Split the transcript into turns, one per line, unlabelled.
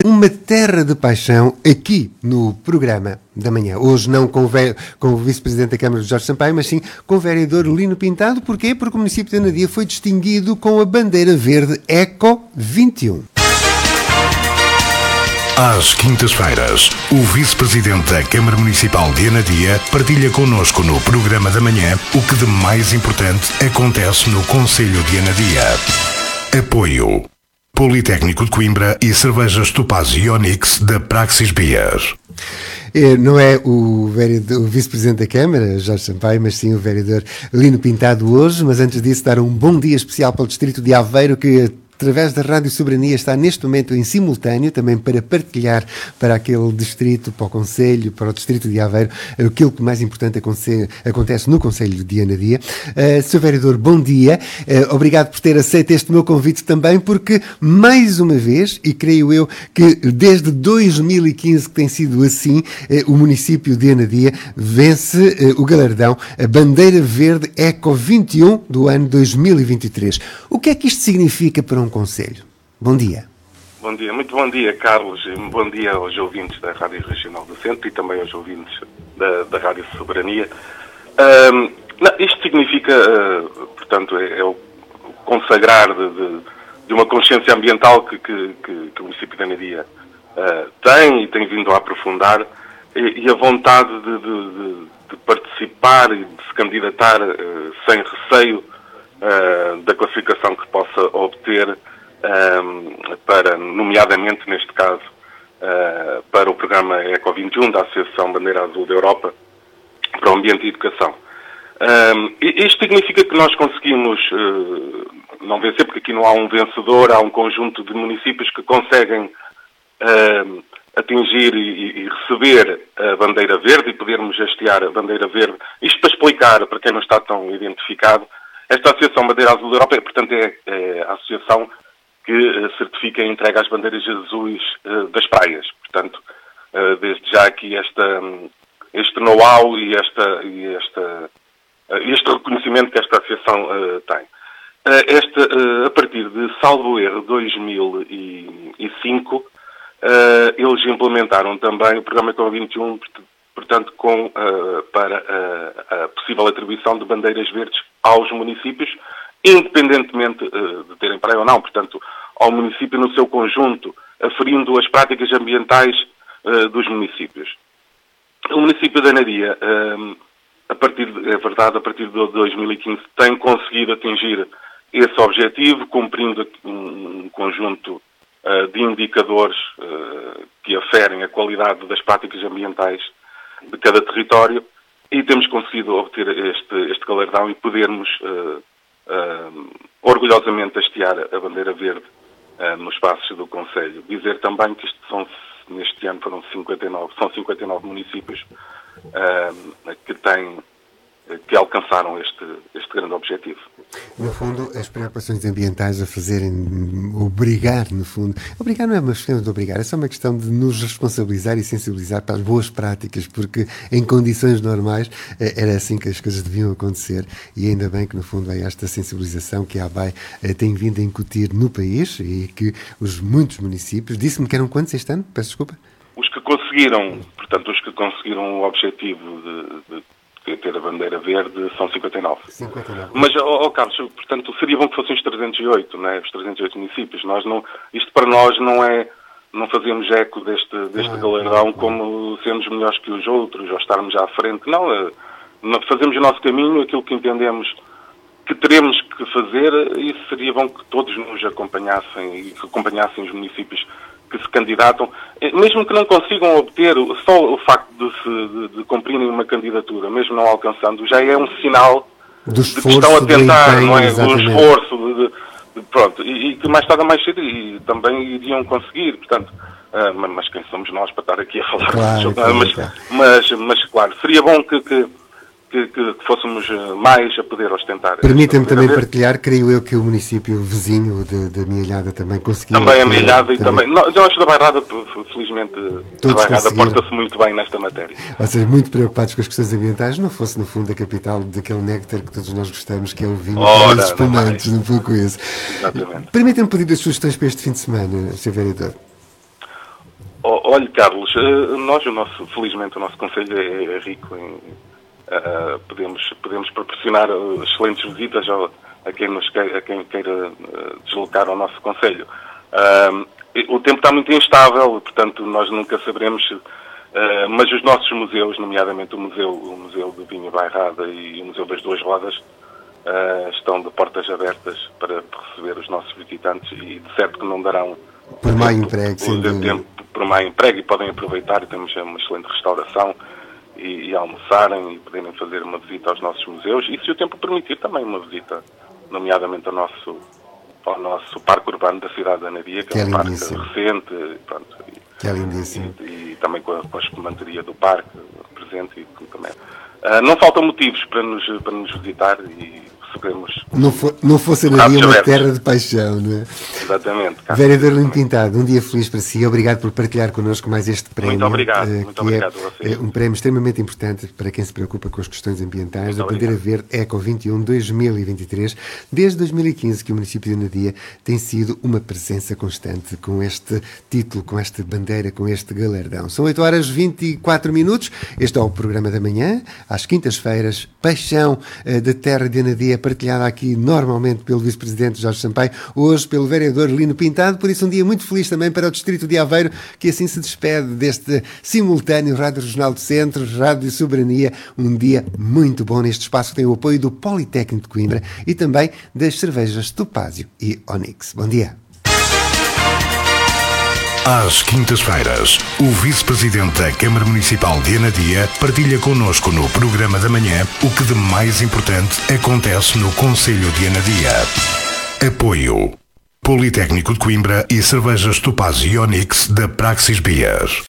Uma terra de paixão aqui no programa da manhã. Hoje não com o vice-presidente da Câmara, Jorge Sampaio, mas sim com o vereador Lino Pintado. Porquê? Porque o município de Anadia foi distinguido com a bandeira verde Eco 21.
Às quintas-feiras, o vice-presidente da Câmara Municipal de Anadia partilha connosco no programa da manhã o que de mais importante acontece no Concelho de Anadia. Apoio Politécnico de Coimbra e cervejas Topaz e Onyx da Praxis Beer.
Não é o vice-presidente da Câmara, Jorge Sampaio, mas sim o vereador Lino Pintado hoje. Mas antes disso, dar um bom dia especial para o distrito de Aveiro, que através da Rádio Soberania está neste momento em simultâneo, também para partilhar para aquele distrito, para o Concelho, para o distrito de Aveiro, aquilo que mais importante acontece no Concelho de Anadia. Sr. Vereador, bom dia. Obrigado por ter aceito este meu convite também, porque mais uma vez, e creio eu que desde 2015 que tem sido assim, o município de Anadia vence o galardão, a bandeira verde Eco 21 do ano 2023. O que é que isto significa para um concelho? Bom dia.
Bom dia, muito bom dia, Carlos, e bom dia aos ouvintes da Rádio Regional do Centro e também aos ouvintes da Rádio Soberania. Isto significa, portanto, é o consagrar de uma consciência ambiental que o município de Anadia tem e tem vindo a aprofundar, e a vontade de participar e de se candidatar sem receio da classificação que possa obter para, nomeadamente neste caso, para o programa Eco 21 da Associação Bandeira Azul da Europa para o Ambiente e Educação. Isto significa que nós conseguimos não vencer, porque aqui não há um vencedor, há um conjunto de municípios que conseguem atingir e receber a bandeira verde e podermos hastear a bandeira verde. Isto para explicar, para quem não está tão identificado, esta Associação Bandeira Azul da Europa, portanto, é a associação que certifica e entrega as bandeiras azuis das praias. Portanto, desde já aqui este know-how e este reconhecimento que esta associação tem. A partir de, salvo erro, 2005, eles implementaram também o programa Eco 21, portanto, para a possível atribuição de bandeiras verdes aos municípios, independentemente de terem praia ou não, portanto, ao município no seu conjunto, aferindo as práticas ambientais dos municípios. O município de Anadia, a partir de 2015, tem conseguido atingir esse objetivo, cumprindo um conjunto de indicadores que aferem a qualidade das práticas ambientais de cada território, e temos conseguido obter este galardão e podermos orgulhosamente hastear a bandeira verde nos espaços do Concelho. Dizer também que neste ano são 59 municípios que alcançaram este grande objetivo.
No fundo, as preocupações ambientais a obrigar não é uma questão de obrigar, é só uma questão de nos responsabilizar e sensibilizar para as boas práticas, porque em condições normais era assim que as coisas deviam acontecer, e ainda bem que no fundo é esta sensibilização que a ABAI tem vindo a incutir no país, e que muitos municípios, disse-me que eram quantos este ano? Peço desculpa.
Os que conseguiram o objetivo de ter a bandeira verde são 59. Mas, Carlos, portanto, seria bom que fossem os 308, não é? Os 308 municípios. Isto para nós não fazemos eco deste galardão como sermos melhores que os outros ou estarmos à frente. Não, fazemos o nosso caminho, aquilo que entendemos que teremos que fazer, e seria bom que todos nos acompanhassem e que acompanhassem os municípios que se candidatam, mesmo que não consigam obter, só o facto de cumprirem uma candidatura, mesmo não alcançando, já é um sinal de que estão a tentar, não é? Um esforço, pronto, e que mais tarde ou mais cedo e também iriam conseguir, portanto, mas quem somos nós para estar aqui a falar disso? Mas claro, seria bom que fôssemos mais a poder ostentar.
Permita-me também partilhar, creio eu que o município vizinho da Mialhada também conseguiu.
Também a Mialhada e também. Nós da Bairrada, felizmente, a Bairrada porta-se muito bem nesta matéria.
Ou seja, muito preocupados com as questões ambientais, não fosse no fundo a capital daquele néctar que todos nós gostamos, que é o vinho, os espumantes, não pouco isso.
Exatamente.
Permita-me pedir as sugestões para este fim de semana, Sr. Vereador.
Olha, Carlos, felizmente o nosso Conselho é rico em... podemos proporcionar excelentes visitas a quem queira deslocar ao nosso Conselho. O tempo está muito instável, portanto nós nunca saberemos, mas os nossos museus, nomeadamente o Museu do Vinho Bairrada e o Museu das Duas Rodas, estão de portas abertas para receber os nossos visitantes e de certo que não darão
por má emprego,
por má emprego, e podem aproveitar, temos uma excelente restauração e almoçarem e poderem fazer uma visita aos nossos museus e, se o tempo permitir, também uma visita, nomeadamente ao nosso parque urbano da cidade da Anadia, que é um parque recente, pronto,
que é lindíssimo.
E também com a espumanteria do parque presente e também. Não faltam motivos para nos visitar e recebermos...
Não fosse a Anadia uma terra de paixão, não é?
Exatamente.
Vereador Lino Pintado, um dia feliz para si. Obrigado por partilhar connosco mais este prémio.
Muito obrigado. Muito obrigado a vocês.
É um prémio extremamente importante para quem se preocupa com as questões ambientais. A Bandeira Verde Eco 21 2023. Desde 2015 que o município de Anadia tem sido uma presença constante com este título, com esta bandeira, com este galardão. São 8h24. Este é o programa da manhã. Às quintas-feiras, paixão da terra de Anadia, partilhada aqui normalmente pelo Vice-Presidente Jorge Sampaio, hoje pelo Vereador Lino Pintado. Por isso um dia muito feliz também para o Distrito de Aveiro, que assim se despede deste simultâneo Rádio Regional do Centro, Rádio Soberania. Um dia muito bom neste espaço que tem o apoio do Politécnico de Coimbra e também das cervejas Topázio e Onyx. Bom dia.
Às quintas-feiras, o Vice-Presidente da Câmara Municipal de Anadia partilha connosco no programa da manhã o que de mais importante acontece no Concelho de Anadia. Apoio Politécnico de Coimbra e cervejas Topázio e Onyx da Praxis Beer.